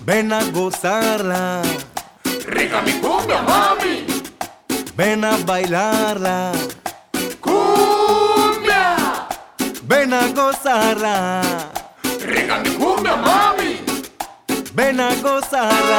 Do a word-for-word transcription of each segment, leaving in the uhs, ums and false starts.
Ven a gozarla, rica mi cumbia, mami. ven a bailarla, Cumbia, ven a gozarla, rica mi cumbia, mami. ven a gozarla.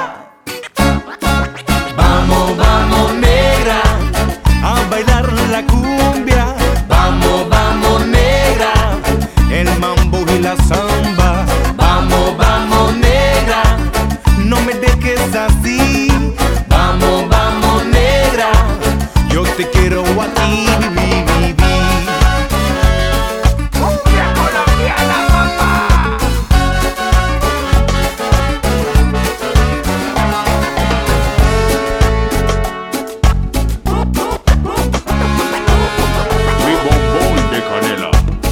Vamos, vamos negra, a bailar la cumbia. Vamos, vamos negra, el mambo y la samba. Vamos, vamos negra, no me dejes así. Vamos, vamos negra, yo te quiero a ti, vi, vi, vi. Cumbia colombiana, mamá. Mi bombón de canela.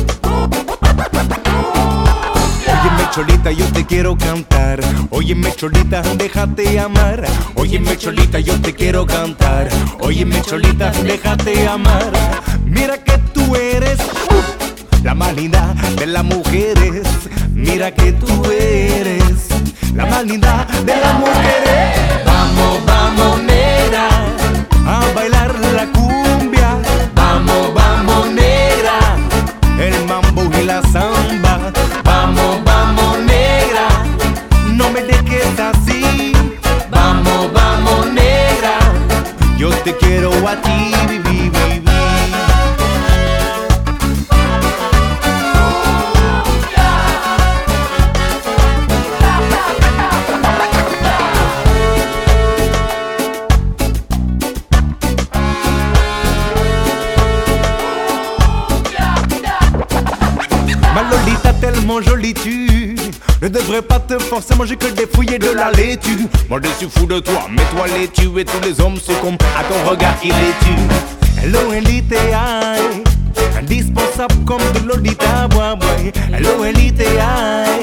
Óyeme cholita, yo te quiero cantar. Óyeme cholita, déjate amar. Óyeme cholita, yo te quiero cantar. Óyeme cholita, déjate amar. Mira que tú eres uh, la más linda de las mujeres. Mira que tú eres la más linda de las mujeres. Vamos, vamos negra, a bailar la cumbia. Vamos, vamos negra, el mambo y la samba. Vamos, vamos negra, no me dejes así. Vamos, vamos negra, yo te quiero a ti, vi, vi, vi, vi. Ma Lolita tellement jolie tu ne devrais pas te forcer, manger que des fouilles et de la laitue. Moi je suis fou de toi, mais toi laitue. Et tous les hommes succombent à ton regard il est tu. Hello Elite ay, indispensable comme de Lolita, boy boy. Hello Elite ay.